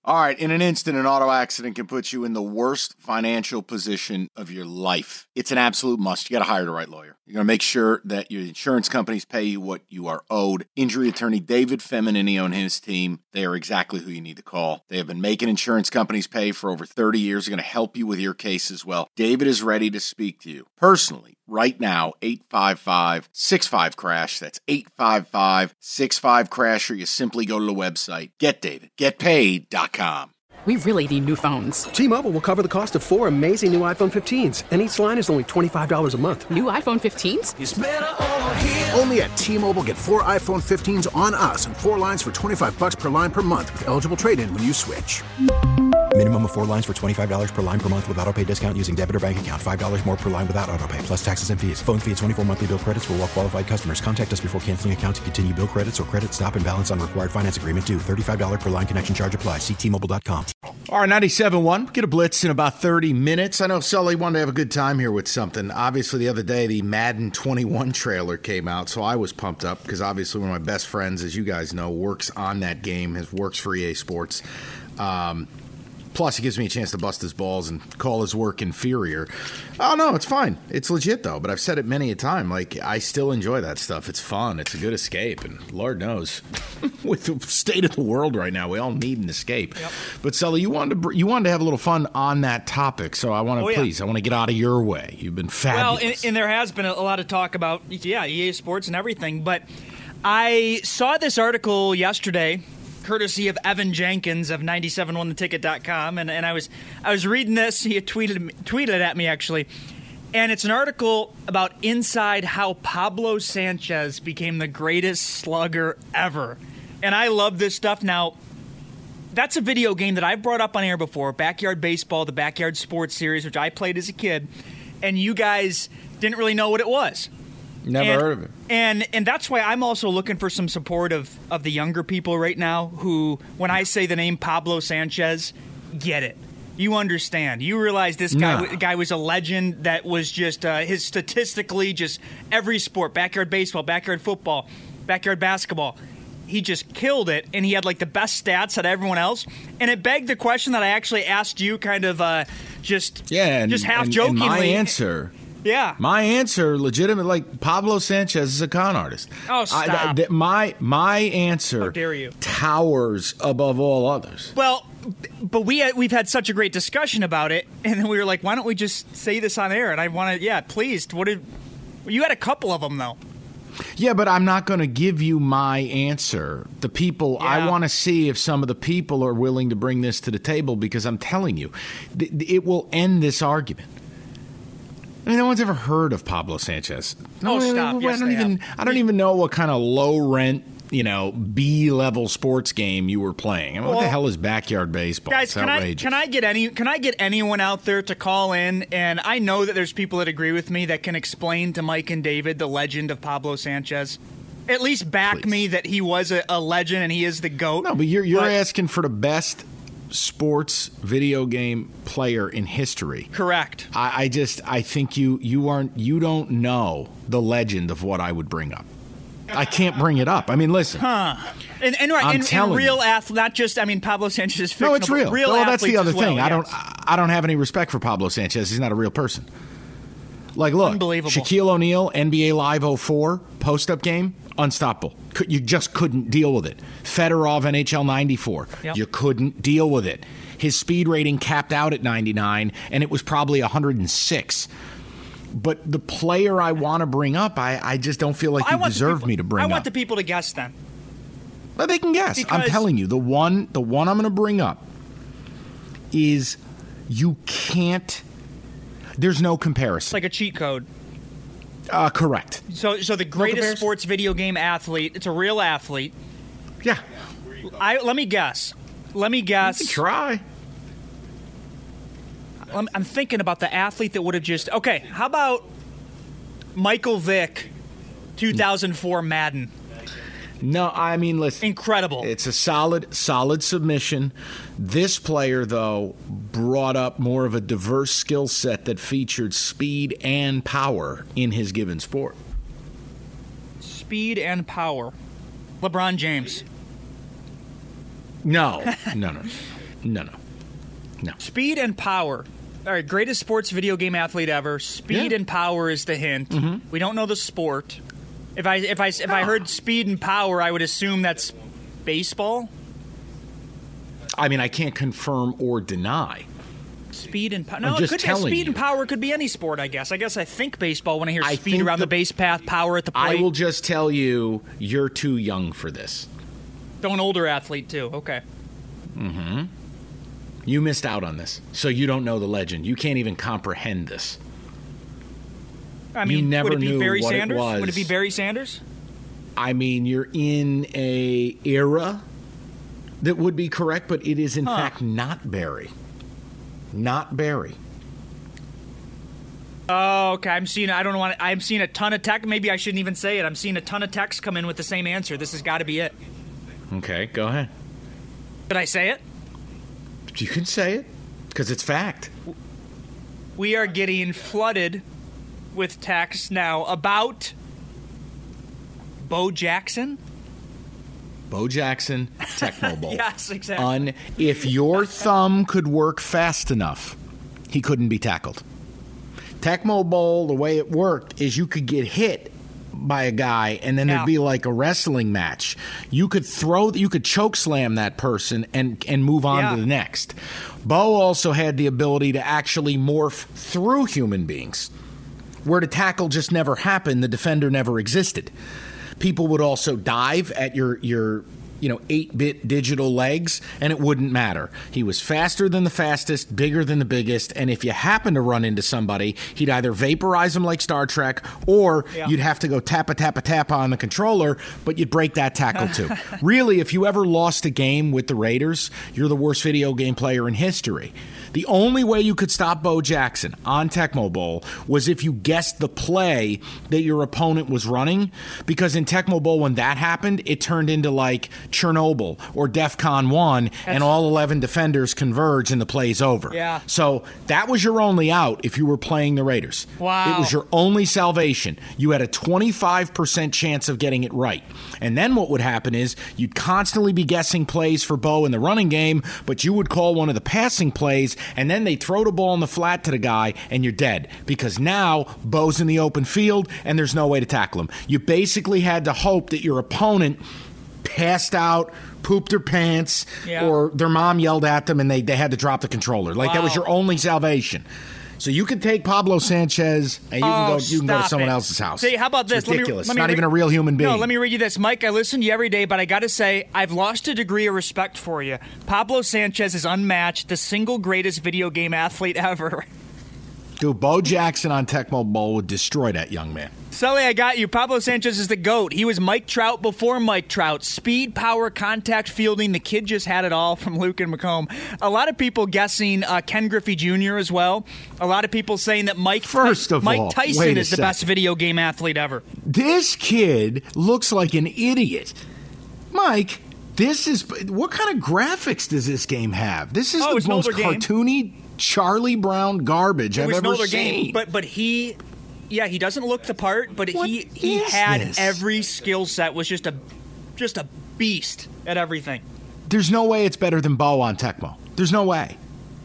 All right, in an instant, an auto accident can put you in the worst financial position of your life. It's an absolute must. You got to hire the right lawyer. You're going to make sure that your insurance companies pay you what you are owed. Injury attorney David Feminini and his team, they are exactly who you need to call. They have been making insurance companies pay for over 30 years. They're going to help you with your case as well. David is ready to speak to you personally. Right now, 855-65-CRASH. That's 855-65-CRASH, or you simply go to the website, getdavidgetpaid.com. We really need new phones. T-Mobile will cover the cost of 4 amazing new iPhone 15s, and each line is only $25 a month. New iPhone 15s? It's better over here. Only at T-Mobile, get 4 iPhone 15s on us and 4 lines for $25 per line per month with eligible trade-in when you switch. Minimum of 4 lines for $25 per line per month with autopay discount using debit or bank account. $5 more per line without autopay, plus taxes and fees. Phone fee at 24 monthly bill credits for well-qualified customers. Contact us before canceling account to continue bill credits or credit stop and balance on required finance agreement due. $35 per line connection charge applies. See T-Mobile.com. All right, 97.1. Get a blitz in about 30 minutes. I know Sully wanted to have a good time here with something. Obviously, the other day, the Madden 21 trailer came out, so I was pumped up because obviously one of my best friends, as you guys know, works on that game, works for EA Sports. Plus, it gives me a chance to bust his balls and call his work inferior. Oh, no, it's fine. It's legit, though. But I've said it many a time. Like, I still enjoy that stuff. It's fun. It's a good escape. And Lord knows, with the state of the world right now, we all need an escape. Yep. But, Sully, you wanted to have a little fun on that topic. So I want to, I want to get out of your way. You've been fabulous. Well, and there has been a lot of talk about, EA Sports and everything. But I saw this article yesterday, courtesy of Evan Jenkins of 971theticket.com, and I was reading this. He had tweeted at me, actually, and it's an article about inside how Pablo Sanchez became the greatest slugger ever. And I love this stuff. Now, that's a video game that I've brought up on air before, Backyard Baseball, the Backyard Sports Series, which I played as a kid, and you guys didn't really know what it was. Never heard of it. And that's why I'm also looking for some support of the younger people right now who, when I say the name Pablo Sanchez, get it. You understand. You realize this guy was a legend that was just his statistically just every sport, backyard baseball, backyard football, backyard basketball. He just killed it, and he had like the best stats out of everyone else. And it begged the question that I actually asked you kind of just half jokingly. And my answer... Yeah. My answer, legitimate, like Pablo Sanchez is a con artist. Oh, stop. My answer How dare you? Towers above all others. Well, but we've had such a great discussion about it, and then we were like, why don't we just say this on air? And I want to, please. You had a couple of them, though. Yeah, but I'm not going to give you my answer. The people, I want to see if some of the people are willing to bring this to the table, because I'm telling you, it will end this argument. I mean, no one's ever heard of Pablo Sanchez. No, stop. Yes, I don't even know what kind of low-rent, B-level sports game you were playing. I mean, what the hell is backyard baseball? Guys, it's outrageous. Can I get anyone out there to call in? And I know that there's people that agree with me that can explain to Mike and David the legend of Pablo Sanchez. At least back me that he was a legend and he is the GOAT. No, but you're asking for the best sports video game player in history. Correct. I think you don't know the legend of what I would bring up. I can't bring it up. I mean, listen. And real athlete, not just. I mean, Pablo Sanchez is fictional. No, it's real. Real that's the other thing. Yes. I don't have any respect for Pablo Sanchez. He's not a real person. Like, look, Unbelievable. Shaquille O'Neal, NBA Live 04 post-up game, unstoppable. You just couldn't deal with it. Fedorov, NHL 94, you couldn't deal with it. His speed rating capped out at 99, and it was probably 106. But the player I want to bring up, I just don't feel like you deserve me to bring up. I want the people to guess then. But they can guess. I'm telling you, the one I'm going to bring up is you can't. There's no comparison. It's like a cheat code. Correct. So the greatest sports video game athlete. It's a real athlete. Yeah. Let me guess. You can try. I'm thinking about the athlete that would have just. Okay, how about Michael Vick, 2004 Madden? No, I mean, listen. Incredible. It's a solid submission. This player, though, brought up more of a diverse skill set that featured speed and power in his given sport. Speed and power. LeBron James. No. No. Speed and power. All right, greatest sports video game athlete ever. Speed and power is the hint. Mm-hmm. We don't know the sport. If I heard speed and power, I would assume that's baseball. I mean, I can't confirm or deny. Speed and power. I'm No, it just could be telling speed you. and power. Could be any sport, I guess. I think baseball when I hear I speed think around the base path, power at the plate. I will just tell you, you're too young for this. So an older athlete too. Okay. You missed out on this, so you don't know the legend. You can't even comprehend this. I mean, never would it be knew Barry what it Sanders? was. Would it be Barry Sanders? I mean, you're in a era that would be correct, but it is in fact not Barry. Not Barry. Oh, okay. I'm seeing a ton of text. Maybe I shouldn't even say it. I'm seeing a ton of texts come in with the same answer. This has got to be it. Okay, go ahead. Did I say it? You can say it, because it's fact. We are getting flooded with texts now about Bo Jackson. Bo Jackson, Tecmo Bowl. Yes, exactly. If your thumb could work fast enough, he couldn't be tackled. Tecmo Bowl, the way it worked is you could get hit by a guy and then there'd be like a wrestling match. You could choke slam that person and move on to the next. Bo also had the ability to actually morph through human beings. Where the tackle just never happened, the defender never existed. People would also dive at your 8-bit digital legs, and it wouldn't matter. He was faster than the fastest, bigger than the biggest, and if you happen to run into somebody, he'd either vaporize them like Star Trek, or you'd have to go tap on the controller, but you'd break that tackle too. Really, if you ever lost a game with the Raiders, you're the worst video game player in history. The only way you could stop Bo Jackson on Tecmo Bowl was if you guessed the play that your opponent was running, because in Tecmo Bowl, when that happened, it turned into like Chernobyl or DEFCON 1, and all 11 defenders converge and the play's over. Yeah. So that was your only out if you were playing the Raiders. Wow. It was your only salvation. You had a 25% chance of getting it right. And then what would happen is you'd constantly be guessing plays for Bo in the running game, but you would call one of the passing plays, and then they throw the ball in the flat to the guy, and you're dead. Because now Bo's in the open field, and there's no way to tackle him. You basically had to hope that your opponent passed out, pooped their pants, or their mom yelled at them, and they had to drop the controller. Like, that was your only salvation. So you can take Pablo Sanchez and you can go to someone else's house. See, how about this? It's ridiculous. Let me not even a real human being. No, let me read you this. Mike, I listen to you every day, but I got to say, I've lost a degree of respect for you. Pablo Sanchez is unmatched, the single greatest video game athlete ever. Dude, Bo Jackson on Tecmo Bowl would destroy that young man. Sully, I got you. Pablo Sanchez is the GOAT. He was Mike Trout before Mike Trout. Speed, power, contact, fielding. The kid just had it all from Luke and McComb. A lot of people guessing Ken Griffey Jr. as well. A lot of people saying that Mike Tyson is the best video game athlete ever. This kid looks like an idiot. Mike, what kind of graphics does this game have? This is the most cartoony Charlie Brown garbage I've ever seen. But he doesn't look the part, but he had every skill set, was just a beast at everything. There's no way it's better than Bo on Tecmo. There's no way.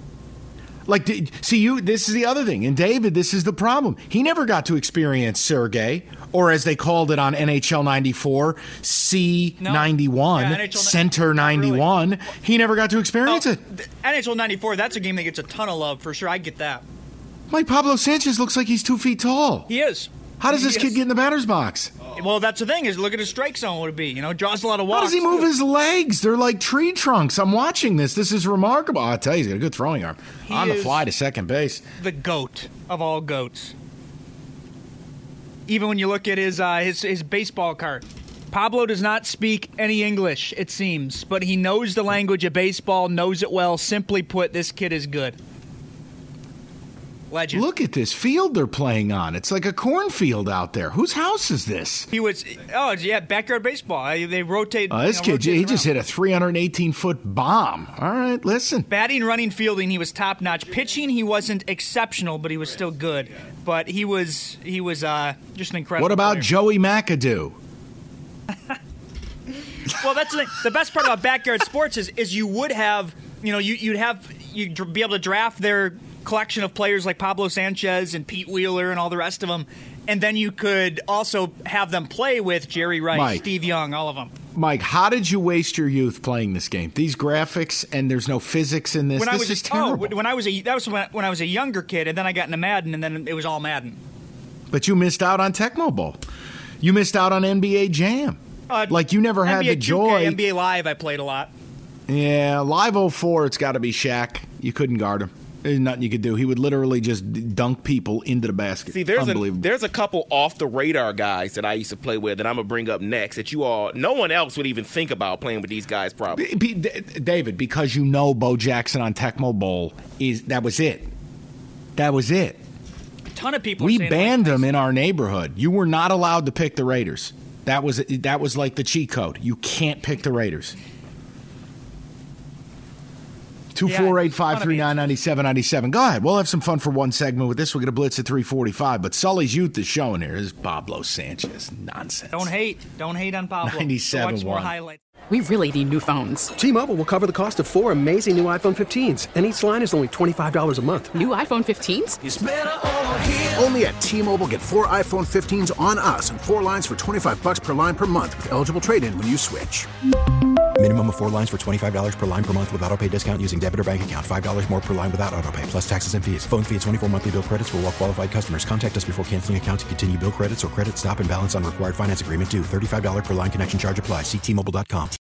This is the other thing. And David, this is the problem. He never got to experience Sergey, or as they called it on NHL 94, C91, Center 91. Really. He never got to experience it. NHL 94, that's a game that gets a ton of love, for sure. I get that. Mike, Pablo Sanchez looks like he's 2 feet tall. He is. How does this kid get in the batter's box? Well, that's the thing, is look at his strike zone would be. Draws a lot of walks. How does he move his legs? They're like tree trunks. I'm watching this. This is remarkable. I tell you, he's got a good throwing arm. On the fly to second base. The GOAT of all GOATs. Even when you look at his baseball card. Pablo does not speak any English, it seems, but he knows the language of baseball, knows it well. Simply put, this kid is good. Legend. Look at this field they're playing on. It's like a cornfield out there. Whose house is this? Backyard baseball. They rotate. This kid, he just hit a 318-foot bomb. All right, listen. Batting, running, fielding, he was top-notch. Pitching, he wasn't exceptional, but he was still good. But he was just an incredible What about player. Joey McAdoo? Well, that's the thing. The best part about backyard sports is you would have you'd be able to draft their collection of players like Pablo Sanchez and Pete Wheeler and all the rest of them, and then you could also have them play with Jerry Rice, Mike. Steve Young, all of them. Mike, how did you waste your youth playing this game? These graphics and there's no physics in this. This is terrible. When I was a younger kid, and then I got into Madden, and then it was all Madden. But you missed out on Tecmo Bowl. You missed out on NBA Jam. You never had NBA the joy. 2K, NBA Live, I played a lot. Yeah, Live 04, it's got to be Shaq. You couldn't guard him. There's nothing you could do. He would literally just dunk people into the basket. See, there's a couple off-the-radar guys that I used to play with that I'm going to bring up next that no one else would even think about playing with these guys probably. David, because you know Bo Jackson on Tecmo Bowl, that was it. That was it. A ton of people We banned him in our neighborhood. You were not allowed to pick the Raiders. That was like the cheat code. You can't pick the Raiders. 248-539-9797. Go ahead. We'll have some fun for one segment with this. We'll get a blitz at 3:45. But Sully's youth is showing here. This is Pablo Sanchez. Nonsense. Don't hate on Pablo. 97-1. Watch more highlights. We really need new phones. T-Mobile will cover the cost of 4 amazing new iPhone 15s, and each line is only $25 a month. New iPhone 15s? Only at T-Mobile, get 4 iPhone 15s on us and 4 lines for $25 per line per month with eligible trade-in when you switch. Minimum of 4 lines for $25 per line per month with autopay discount using debit or bank account. $5 more per line without autopay, plus taxes and fees. Phone fee at 24 monthly bill credits for well-qualified customers. Contact us before canceling account to continue bill credits or credit stop and balance on required finance agreement due. $35 per line connection charge applies. See T-Mobile.com.